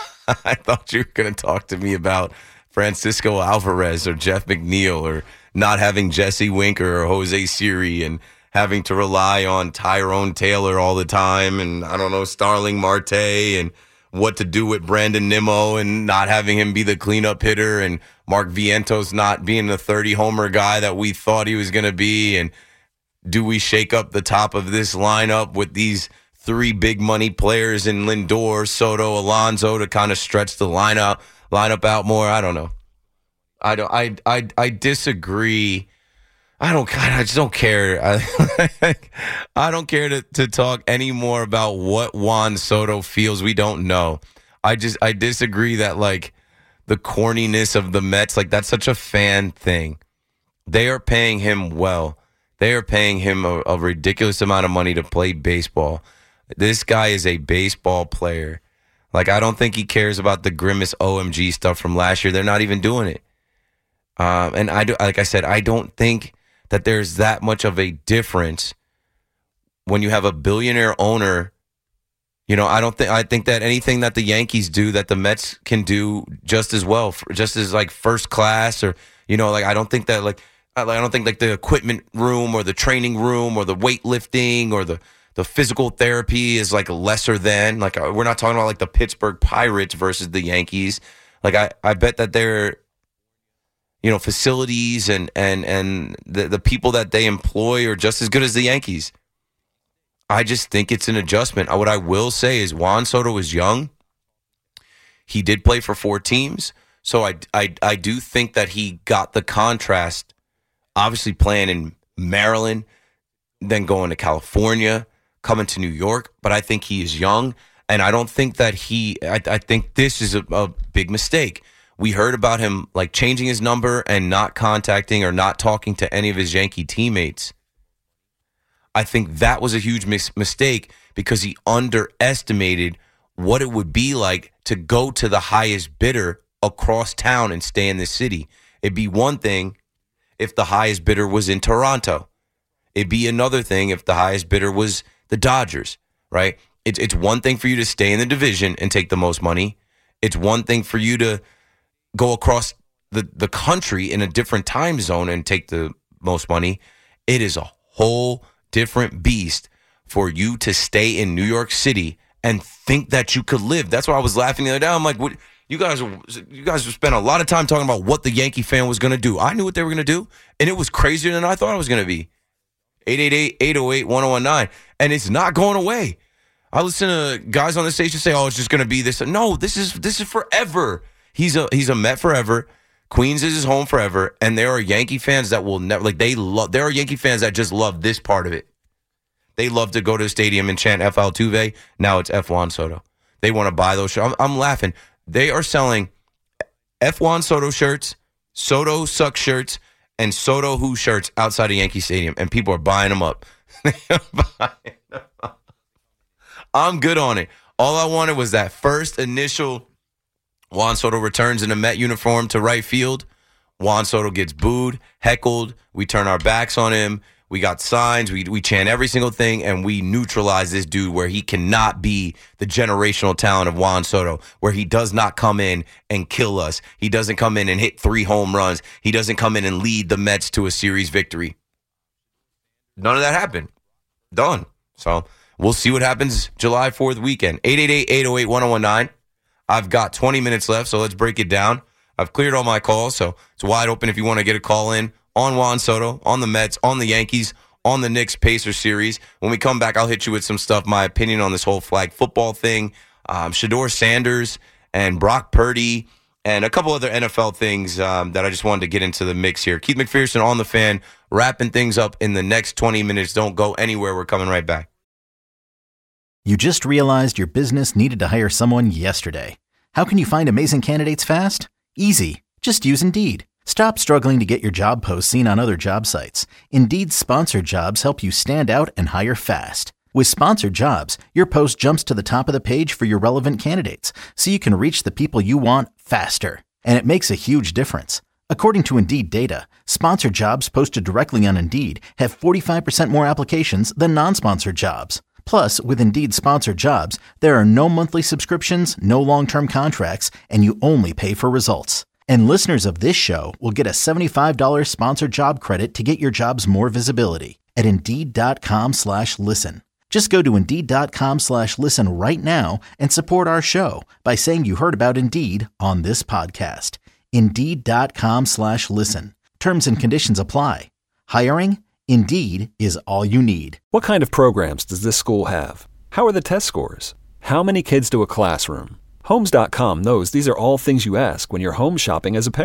I thought you were going to talk to me about Francisco Alvarez or Jeff McNeil or not having Jesse Winker or Jose Siri and having to rely on Tyrone Taylor all the time and, I don't know, Starling Marte and what to do with Brandon Nimmo and not having him be the cleanup hitter and Mark Vientos not being the thirty-homer guy that we thought he was going to be. And do we shake up the top of this lineup with these three big money players in Lindor, Soto, Alonso to kind of stretch the lineup lineup out more? I don't know. I don't. I I I disagree. I don't. God, I just don't care. I, I don't care to, to talk anymore about what Juan Soto feels. We don't know. I just I disagree that like the corniness of the Mets, like that's such a fan thing. They are paying him well. They are paying him a, a ridiculous amount of money to play baseball. This guy is a baseball player. Like, I don't think he cares about the Grimace O M G stuff from last year. They're not even doing it. Um, and I do, like I said, I don't think that there's that much of a difference when you have a billionaire owner. You know, I don't think I think that anything that the Yankees do that the Mets can do just as well, just as like first class, or you know, like I don't think that like I don't think like the equipment room or the training room or the weightlifting or the the physical therapy is like lesser than, like we're not talking about like the Pittsburgh Pirates versus the Yankees. Like I, I bet that their, you know, facilities and and and the the people that they employ are just as good as the Yankees. I just think it's an adjustment. What I will say is Juan Soto is young. He did play for four teams. So I, I, I do think that he got the contrast, obviously playing in Maryland, then going to California, coming to New York. But I think he is young, and I don't think that he – I I think this is a, a big mistake. We heard about him like changing his number and not contacting or not talking to any of his Yankee teammates. I think that was a huge mis- mistake because he underestimated what it would be like to go to the highest bidder across town and stay in the city. It'd be one thing if the highest bidder was in Toronto. It'd be another thing if the highest bidder was the Dodgers, right? It's it's one thing for you to stay in the division and take the most money. It's one thing for you to go across the, the country in a different time zone and take the most money. It is a whole different beast for you to stay in New York City and think that you could live. That's why I was laughing the other day. I'm like, what? You guys, you guys spent a lot of time talking about what the Yankee fan was going to do. I knew what they were going to do, and it was crazier than I thought it was going to be. eight eight eight, eight oh eight, one oh one nine, and it's not going away. I listen to guys on the station say, "Oh, it's just going to be this." No, this is this is forever. He's a he's a Met forever. Queens is his home forever, and there are Yankee fans that will never like they love. There are Yankee fans that just love this part of it. They love to go to the stadium and chant F Altuve. Now it's F Juan Soto. They want to buy those shirts. I'm, I'm laughing. They are selling F Juan Soto shirts, Soto Suck shirts, and Soto Who shirts outside of Yankee Stadium, and people are buying them up. buying them up. I'm good on it. All I wanted was that first initial Juan Soto returns in a Met uniform to right field. Juan Soto gets booed, heckled. We turn our backs on him. We got signs. We we chant every single thing, and we neutralize this dude where he cannot be the generational talent of Juan Soto, where he does not come in and kill us. He doesn't come in and hit three home runs. He doesn't come in and lead the Mets to a series victory. None of that happened. Done. So we'll see what happens July fourth weekend. eight eight eight, eight oh eight, one oh one nine. I've got twenty minutes left, so let's break it down. I've cleared all my calls, so it's wide open if you want to get a call in on Juan Soto, on the Mets, on the Yankees, on the Knicks-Pacers series. When we come back, I'll hit you with some stuff, my opinion on this whole flag football thing, um, Shedeur Sanders and Brock Purdy, and a couple other N F L things um, that I just wanted to get into the mix here. Keith McPherson on the Fan, wrapping things up in the next twenty minutes. Don't go anywhere. We're coming right back. You just realized your business needed to hire someone yesterday. How can you find amazing candidates fast? Easy. Just use Indeed. Stop struggling to get your job posts seen on other job sites. Indeed's sponsored jobs help you stand out and hire fast. With sponsored jobs, your post jumps to the top of the page for your relevant candidates, so you can reach the people you want faster. And it makes a huge difference. According to Indeed data, sponsored jobs posted directly on Indeed have forty-five percent more applications than non-sponsored jobs. Plus, with Indeed sponsored jobs, there are no monthly subscriptions, no long-term contracts, and you only pay for results. And listeners of this show will get a seventy-five dollars sponsored job credit to get your jobs more visibility at Indeed.com slash listen. Just go to Indeed.com slash listen right now and support our show by saying you heard about Indeed on this podcast. Indeed.com slash listen. Terms and conditions apply. Hiring? Indeed is all you need. What kind of programs does this school have? How are the test scores? How many kids do a classroom? Homes dot com knows these are all things you ask when you're home shopping as a parent.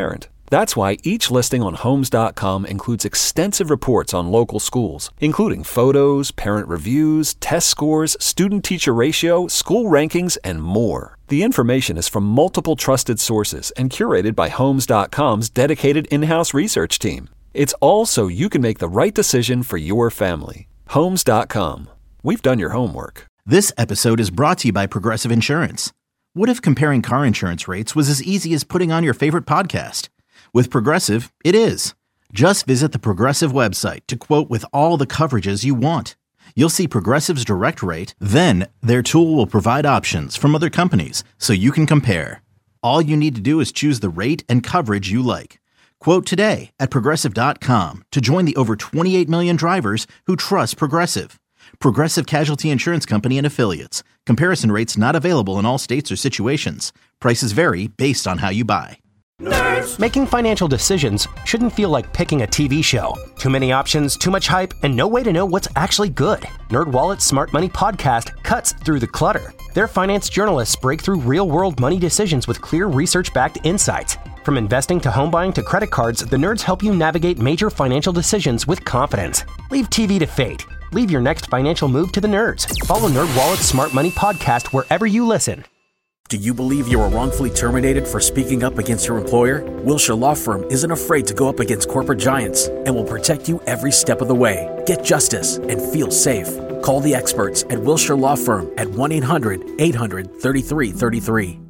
That's why each listing on Homes dot com includes extensive reports on local schools, including photos, parent reviews, test scores, student-teacher ratio, school rankings, and more. The information is from multiple trusted sources and curated by Homes dot com's dedicated in-house research team. It's all so you can make the right decision for your family. Homes dot com. We've done your homework. This episode is brought to you by Progressive Insurance. What if comparing car insurance rates was as easy as putting on your favorite podcast? With Progressive, it is. Just visit the Progressive website to quote with all the coverages you want. You'll see Progressive's direct rate, then their tool will provide options from other companies so you can compare. All you need to do is choose the rate and coverage you like. Quote today at Progressive dot com to join the over twenty-eight million drivers who trust Progressive. Progressive Casualty Insurance Company and Affiliates. Comparison rates not available in all states or situations. Prices vary based on how you buy. Nerds. Making financial decisions shouldn't feel like picking a T V show. Too many options, too much hype, and no way to know what's actually good. NerdWallet's Smart Money Podcast cuts through the clutter. Their finance journalists break through real-world money decisions with clear research-backed insights. From investing to home buying to credit cards, the nerds help you navigate major financial decisions with confidence. Leave T V to fate. Leave your next financial move to the nerds. Follow NerdWallet's Smart Money Podcast wherever you listen. Do you believe you were wrongfully terminated for speaking up against your employer? Wilshire Law Firm isn't afraid to go up against corporate giants and will protect you every step of the way. Get justice and feel safe. Call the experts at Wilshire Law Firm at one eight hundred eight hundred thirty-three thirty-three.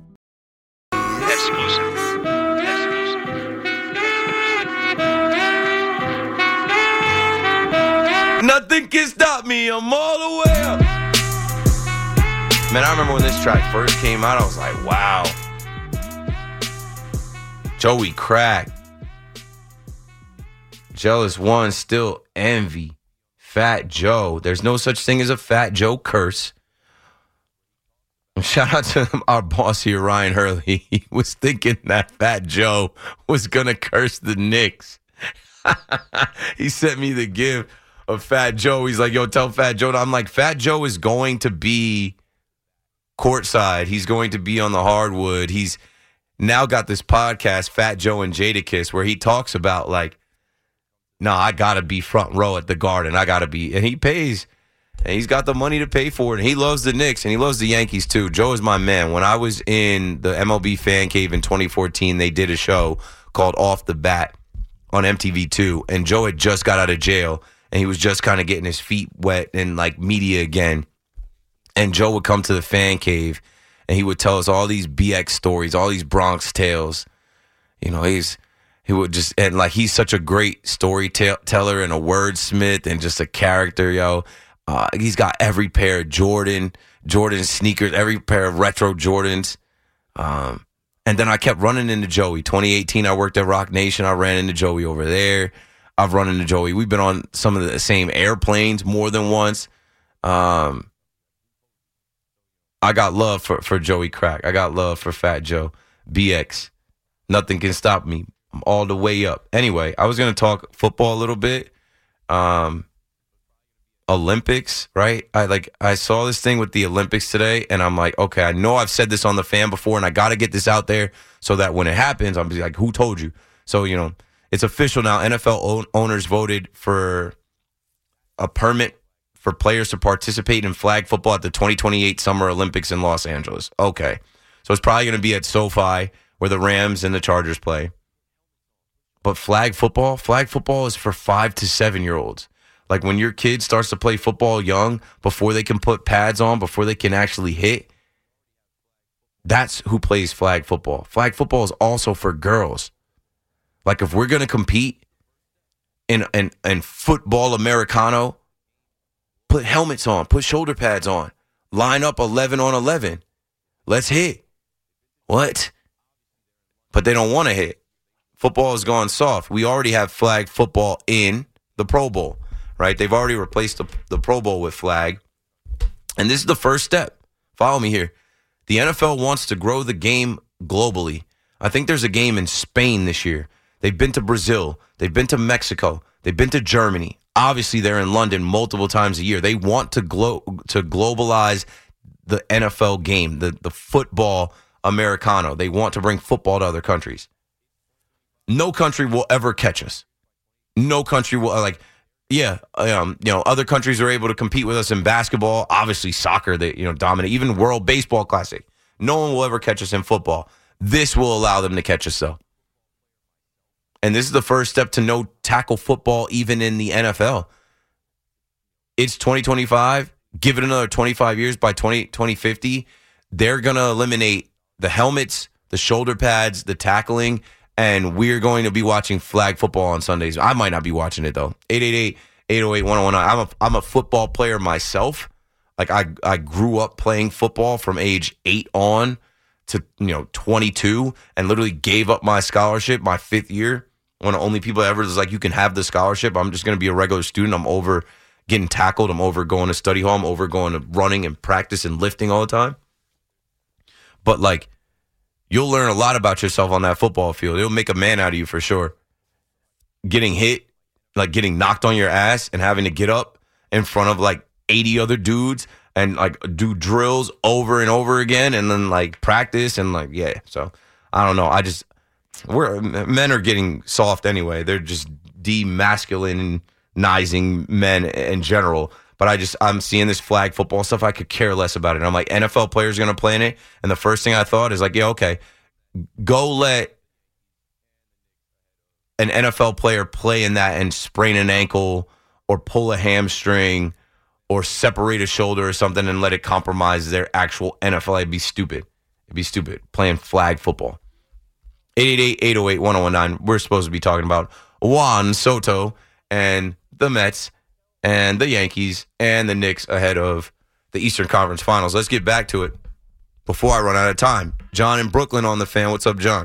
Nothing can stop me, I'm all the way up. Man, I remember when this track first came out, I was like, wow. Joey Crack. Jealous One, Still Envy. Fat Joe. There's no such thing as a Fat Joe curse. And shout out to our boss here, Ryan Hurley. He was thinking that Fat Joe was going to curse the Knicks. He sent me the gif of Fat Joe. He's like, yo, tell Fat Joe. I'm like, Fat Joe is going to be courtside. He's going to be on the hardwood. He's now got this podcast, Fat Joe and Jadakiss, where he talks about like, no, nah, I got to be front row at the Garden. I got to be. And he pays. And he's got the money to pay for it. And he loves the Knicks and he loves the Yankees too. Joe is my man. When I was in the M L B Fan Cave in twenty fourteen, they did a show called Off the Bat on M T V two. And Joe had just got out of jail and he was just kind of getting his feet wet in like media again. And Joe would come to the Fan Cave and he would tell us all these B X stories, all these Bronx tales. You know, he's he would just, and like he's such a great storyteller and a wordsmith and just a character, yo. Uh, he's got every pair of Jordan, Jordan sneakers, every pair of retro Jordans. Um, and then I kept running into Joey. twenty eighteen, I worked at Rock Nation. I ran into Joey over there. I've run into Joey. We've been on some of the same airplanes more than once. Um, I got love for, for Joey Crack. I got love for Fat Joe. B X. Nothing can stop me. I'm all the way up. Anyway, I was going to talk football a little bit. Um, Olympics, right? I like I saw this thing with the Olympics today, and I'm like, okay, I know I've said this on the Fan before, and I got to get this out there so that when it happens, I'm like, who told you? So, you know, it's official now. N F L own- owners voted for a permit for players to participate in flag football at the twenty twenty-eight Summer Olympics in Los Angeles. Okay. So it's probably going to be at SoFi where the Rams and the Chargers play. But flag football, flag football is for five to seven-year-olds. Like when your kid starts to play football young, before they can put pads on, before they can actually hit, that's who plays flag football. Flag football is also for girls. Like if we're going to compete in, in, in football Americano, put helmets on, put shoulder pads on, line up eleven on eleven. Let's hit. What? But they don't want to hit. Football has gone soft. We already have flag football in the Pro Bowl, right? They've already replaced the, the Pro Bowl with flag. And this is the first step. Follow me here. The N F L wants to grow the game globally. I think there's a game in Spain this year. They've been to Brazil. They've been to Mexico. They've been to Germany. Obviously, they're in London multiple times a year. They want to glo- to globalize the N F L game, the, the football Americano. They want to bring football to other countries. no country will ever catch us. No country will, like, yeah, um, you know, other countries are able to compete with us in basketball. Obviously, soccer, they, you know, dominate. Even World Baseball Classic. No one will ever catch us in football. This will allow them to catch us, though. And this is the first step to no tackle football, even in the N F L. It's twenty twenty-five. Give it another twenty-five years. By twenty fifty, they're going to eliminate the helmets, the shoulder pads, the tackling, and we're going to be watching flag football on Sundays. I might not be watching it, though. eight eight eight, eight oh eight, one oh one nine. I'm a, I'm a football player myself. Like, I, I grew up playing football from age eight on to, you know, twenty-two, and literally gave up my scholarship my fifth year. One of the only people ever was like, you can have the scholarship. I'm just going to be a regular student. I'm over getting tackled. I'm over going to study hall. I'm over going to running and practice and lifting all the time. But, like, you'll learn a lot about yourself on that football field. It'll make a man out of you for sure. Getting hit, like getting knocked on your ass and having to get up in front of like eighty other dudes and like do drills over and over again and then like practice and like, yeah. So I don't know. I just, we're, men are getting soft anyway. They're just demasculinizing men in general. But I just, I'm seeing this flag football stuff. I could care less about it. I'm like, N F L players are going to play in it. And the first thing I thought is like, yeah, okay, go let an N F L player play in that and sprain an ankle or pull a hamstring or separate a shoulder or something and let it compromise their actual N F L. It'd be stupid. It'd be stupid playing flag football. eight eight eight, eight oh eight, one oh one nine. We're supposed to be talking about Juan Soto and the Mets and the Yankees and the Knicks ahead of the Eastern Conference Finals. Let's get back to it before I run out of time. John in Brooklyn on the Fan. What's up, John?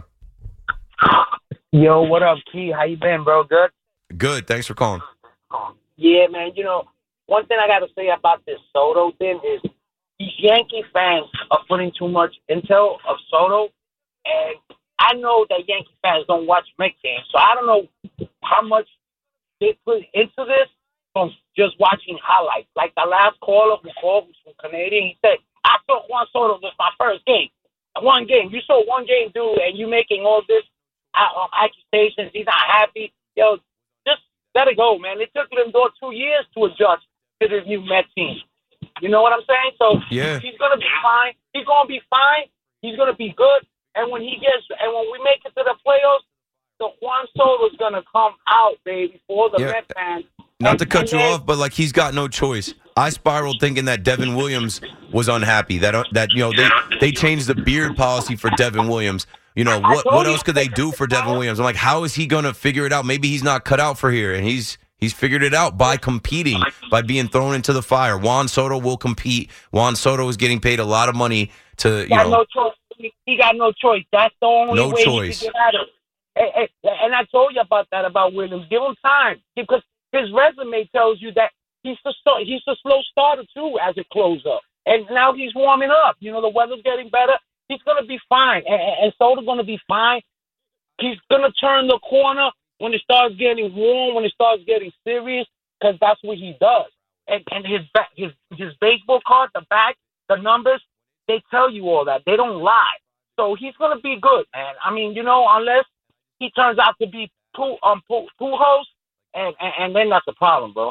Yo, what up, Key? How you been, bro? Good? Good. Thanks for calling. Yeah, man. You know, one thing I got to say about this Soto thing is these Yankee fans are putting too much intel of Soto, and I know that Yankee fans don't watch Mets games, so I don't know how much they put into this from just watching highlights. Like the last caller who called was from Canadian, he said, I saw Juan Soto, this my first game. One game. You saw one game, dude, and you making all this uh, accusations. He's not happy. Yo, just let it go, man. It took them those two years to adjust to this new Met team. You know what I'm saying? So yeah. He's going to be fine. He's going to be fine. He's going to be good. And when he gets, and when we make it to the playoffs, the Juan Soto's going to come out, baby, for the yeah. Met fans. Not and, to cut you then, off, but like he's got no choice. I spiraled thinking that Devin Williams was unhappy. That that you know they they changed the beard policy for Devin Williams. You know what what else could they do for Devin Williams? I'm like, how is he going to figure it out? Maybe he's not cut out for here, and he's he's figured it out by competing, by being thrown into the fire. Juan Soto will compete. Juan Soto is getting paid a lot of money to you got know. No choice. He, he got no choice. That's the only no way choice. he can get out of it. And, and, and I told you about that about Williams. Give him time because his resume tells you that he's the start, he's a slow starter too as a closer, and now he's warming up. You know the weather's getting better. He's gonna be fine, and, and Soto's gonna be fine. He's gonna turn the corner when it starts getting warm, when it starts getting serious, because that's what he does. And and his back, his his baseball card, the back, the numbers, they tell you all that. They don't lie. So he's gonna be good, man. I mean, you know, unless he turns out to be two um two hosts. And, and and then that's a problem, bro.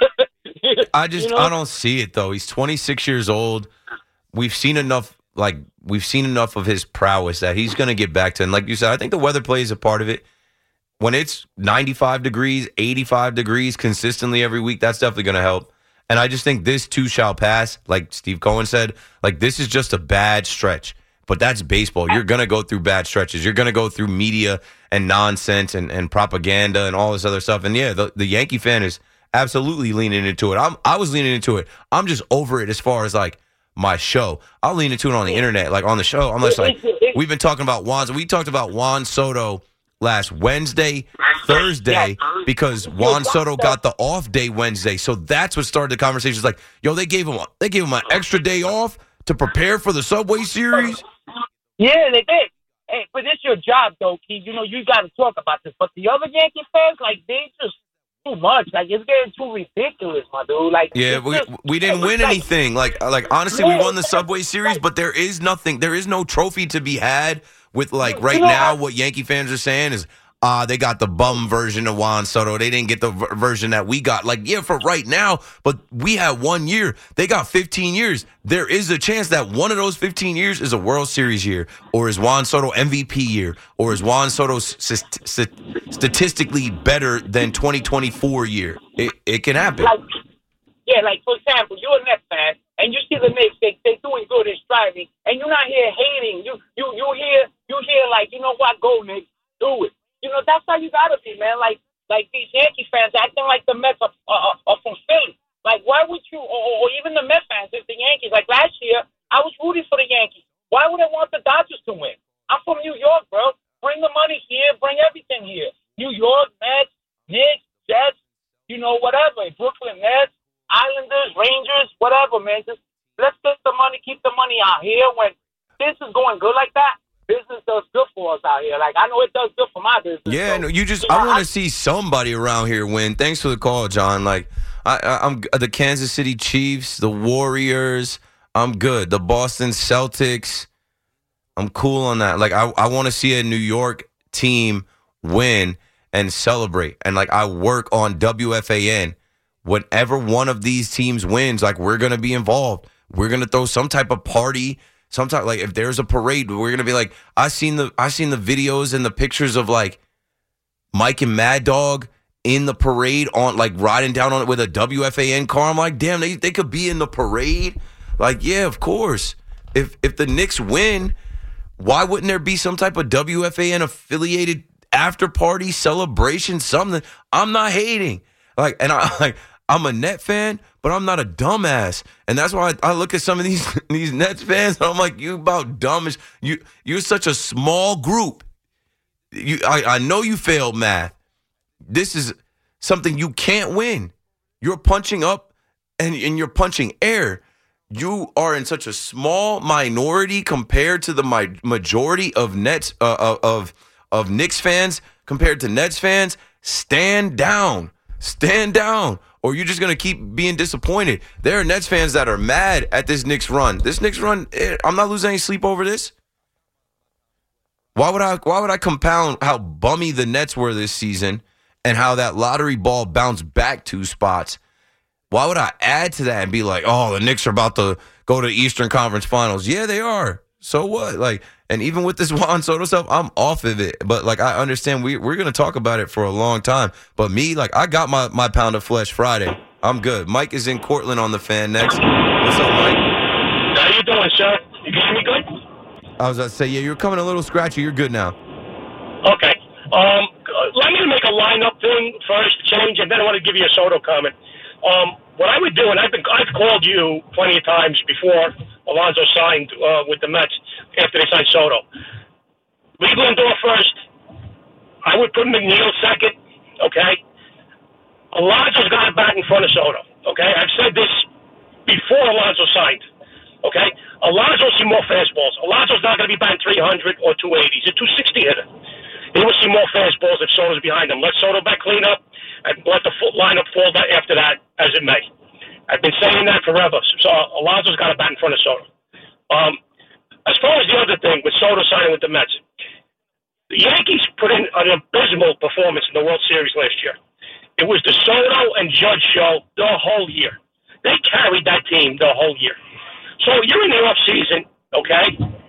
I just you know? I don't see it though. He's twenty-six years old. We've seen enough, like we've seen enough of his prowess that he's going to get back to. And like you said, I think the weather plays a part of it. When it's ninety-five degrees, eighty-five degrees consistently every week, that's definitely going to help. And I just think this too shall pass. Like Steve Cohen said, like this is just a bad stretch. But that's baseball. You're going to go through bad stretches. You're going to go through media and nonsense and, and propaganda and all this other stuff. And, yeah, the, the Yankee fan is absolutely leaning into it. I'm, I was leaning into it. I'm just over it as far as, like, my show. I'll lean into it on the internet, like, on the show. I'm just like, we've been talking about Juan. We talked about Juan Soto last Wednesday, Thursday, because Juan Soto got the off day Wednesday. So that's what started the conversation. It's like, yo, they gave him they gave him an extra day off to prepare for the Subway Series. Yeah, they did. Hey, but it's your job, though, Keith. You know, you got to talk about this. But the other Yankee fans, like, they just too much. Like, it's getting too ridiculous, my dude. Like, yeah, we just, we didn't win anything. Like, like honestly, we won the Subway Series, but there is nothing. There is no trophy to be had with, like, right you know, now. What Yankee fans are saying is, ah, they got the bum version of Juan Soto. They didn't get the v- version that we got. Like, yeah, for right now, but we had one year. They got fifteen years. There is a chance that one of those fifteen years is a World Series year, or is Juan Soto M V P year, or is Juan Soto st- st- statistically better than twenty twenty-four year. It, it can happen. Like, yeah, like, for example, you're a Mets fan, and you see the Knicks, they, they're doing good and striving, and you're not here hating. You you you hear, you hear like, you know what, go, Knicks, do it. You know, that's how you gotta be, man. Like, like these Yankee fans acting like the Mets are, are, are from Philly. Like, why would you, or, or even the Mets fans, it's the Yankees. Like, last year, I was rooting for the Yankees. Why would I want the Dodgers to win? I'm from New York, bro. Bring the money here. Bring everything here. New York, Mets, Knicks, Jets, you know, whatever. Brooklyn Nets, Islanders, Rangers, whatever, man. Just let's get the money, keep the money out here. When this is going good like that, business does good for us out here. Like, I know it does good for my business. Yeah, so, no, you just, you know, I want I, to see somebody around here win. Thanks for the call, John. Like, I, I, I'm the Kansas City Chiefs, the Warriors. I'm good. The Boston Celtics. I'm cool on that. Like, I, I want to see a New York team win and celebrate. And, like, I work on W F A N. Whenever one of these teams wins, like, we're going to be involved. We're going to throw some type of party. Sometimes, like, if there's a parade, we're gonna be like, I seen the, I seen the videos and the pictures of like Mike and Mad Dog in the parade on, like, riding down on it with a W F A N car. I'm like, damn, they they could be in the parade. Like, yeah, of course. If if the Knicks win, why wouldn't there be some type of W F A N affiliated after party celebration? Something. I'm not hating. Like, and I like. I'm a Net fan, but I'm not a dumbass, and that's why I, I look at some of these these Nets fans. And I'm like, you about dumb as you. You're such a small group. You, I, I know you failed math. This is something you can't win. You're punching up, and and you're punching air. You are in such a small minority compared to the my, majority of Nets uh, of of Knicks fans compared to Nets fans. Stand down. Stand down. Or you're just going to keep being disappointed. There are Nets fans that are mad at this Knicks run. This Knicks run, I'm not losing any sleep over this. Why would I Why would I compound how bummy the Nets were this season and how that lottery ball bounced back two spots? Why would I add to that and be like, oh, the Knicks are about to go to the Eastern Conference Finals? Yeah, they are. So what? Like, and even with this Juan Soto stuff, I'm off of it. But, like, I understand we, we're going to talk about it for a long time. But me, like, I got my, my pound of flesh Friday. I'm good. Mike is in Cortland on the Fan next. What's up, Mike? How you doing, sir? You can hear me good? I was about to say, yeah, you're coming a little scratchy. You're good now. Okay. Um, let me make a lineup thing first, change, and then I want to give you a Soto comment. Um, what I would do, and I've, been, I've called you plenty of times before Alonso signed uh, with the Mets after they signed Soto. Leave Lindor first. I would put McNeil second, okay? Alonso's got a bat in front of Soto, okay? I've said this before Alonso signed, okay? Alonso will see more fastballs. Alonso's not going to be batting three hundred or two eighty. He's a two sixty hitter. He will see more fastballs if Soto's behind him. Let Soto back clean up and let the lineup fall after that as it may. I've been saying that forever. So Alonso's got a bat in front of Soto. Um, as far as the other thing with Soto signing with the Mets, the Yankees put in an abysmal performance in the World Series last year. It was the Soto and Judge show the whole year. They carried that team the whole year. So you're in the off season, okay?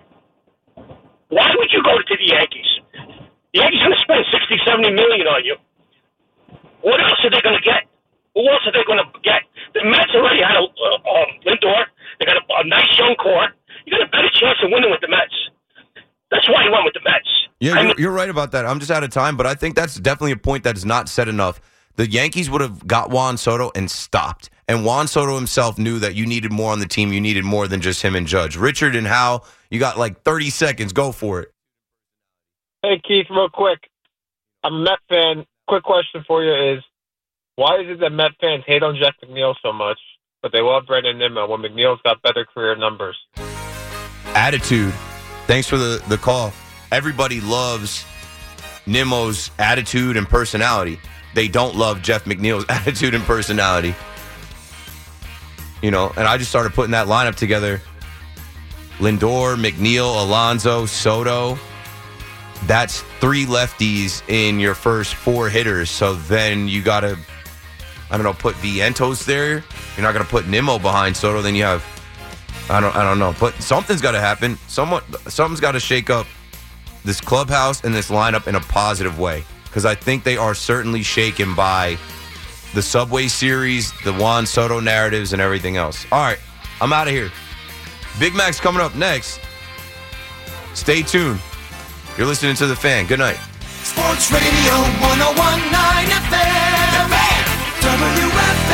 Why would you go to the Yankees? The Yankees are going to spend sixty, seventy million on you. What else are they going to get? Who else are they going to get? The Mets already had a, uh, um, Lindor. They got a, a nice young core. You got a better chance of winning with the Mets. That's why he went with the Mets. Yeah, you're, you're right about that. I'm just out of time, but I think that's definitely a point that is not said enough. The Yankees would have got Juan Soto and stopped. And Juan Soto himself knew that you needed more on the team. You needed more than just him and Judge. Richard and Hal, you got like thirty seconds. Go for it. Hey, Keith, real quick. I'm a Met fan. Quick question for you is, why is it that Met fans hate on Jeff McNeil so much, but they love Brandon Nimmo when McNeil's got better career numbers? Attitude. Thanks for the, the call. Everybody loves Nimmo's attitude and personality. They don't love Jeff McNeil's attitude and personality. You know, and I just started putting that lineup together. Lindor, McNeil, Alonso, Soto. that's three lefties in your first four hitters. So then you got to, I don't know, put Vientos there. You're not going to put Nimmo behind Soto. Then you have, I don't, I don't know. But something's got to happen. Somewhat, something's got to shake up this clubhouse and this lineup in a positive way, because I think they are certainly shaken by the Subway Series, the Juan Soto narratives, and everything else. All right, I'm out of here. Big Mac's coming up next. Stay tuned. You're listening to The Fan. Good night. Sports Radio one oh one point nine F M. The Fan. W F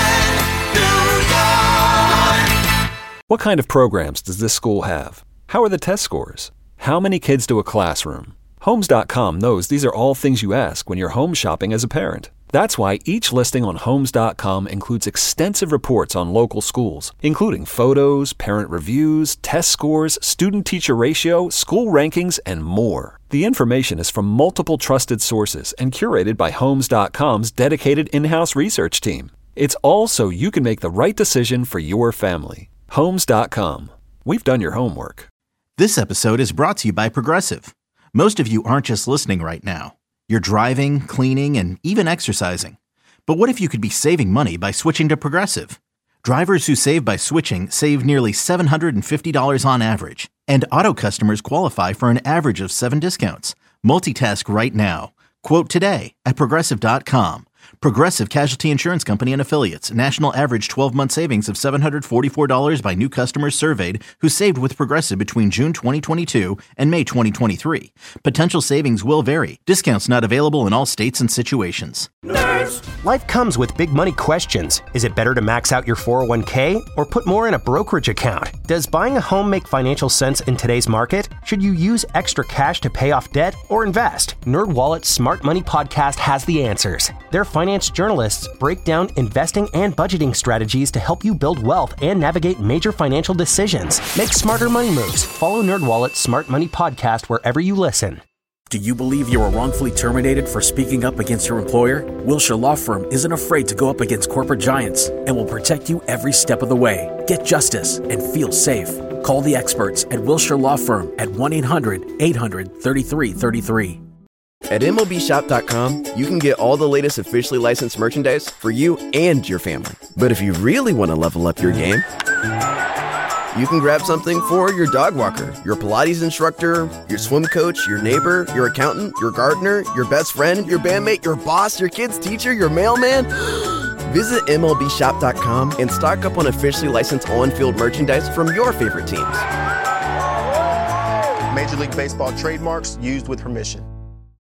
A N, New York. What kind of programs does this school have? How are the test scores? How many kids do a classroom? Homes dot com knows these are all things you ask when you're home shopping as a parent. That's why each listing on Homes dot com includes extensive reports on local schools, including photos, parent reviews, test scores, student-teacher ratio, school rankings, and more. The information is from multiple trusted sources and curated by Homes dot com's dedicated in-house research team. It's all so you can make the right decision for your family. Homes dot com. We've done your homework. This episode is brought to you by Progressive. Most of you aren't just listening right now. You're driving, cleaning, and even exercising. But what if you could be saving money by switching to Progressive? Drivers who save by switching save nearly seven hundred fifty dollars on average. And auto customers qualify for an average of seven discounts. Multitask right now. Quote today at Progressive dot com. Progressive Casualty Insurance Company and Affiliates. National average twelve-month savings of seven hundred forty-four dollars by new customers surveyed who saved with Progressive between June twenty twenty-two and May twenty twenty-three. Potential savings will vary. Discounts not available in all states and situations. Nerds. Life comes with big money questions. Is it better to max out your four oh one k or put more in a brokerage account? Does buying a home make financial sense in today's market? Should you use extra cash to pay off debt or invest? NerdWallet's Smart Money Podcast has the answers. Their finance journalists break down investing and budgeting strategies to help you build wealth and navigate major financial decisions. Make smarter money moves. Follow NerdWallet's Smart Money Podcast wherever you listen. Do you believe you were wrongfully terminated for speaking up against your employer? Wilshire Law Firm isn't afraid to go up against corporate giants and will protect you every step of the way. Get justice and feel safe. Call the experts at Wilshire Law Firm at one eight hundred eight hundred thirty-three thirty-three. At M L B Shop dot com, you can get all the latest officially licensed merchandise for you and your family. But if you really want to level up your game, you can grab something for your dog walker, your Pilates instructor, your swim coach, your neighbor, your accountant, your gardener, your best friend, your bandmate, your boss, your kid's teacher, your mailman. Visit M L B Shop dot com and stock up on officially licensed on-field merchandise from your favorite teams. Major League Baseball trademarks used with permission.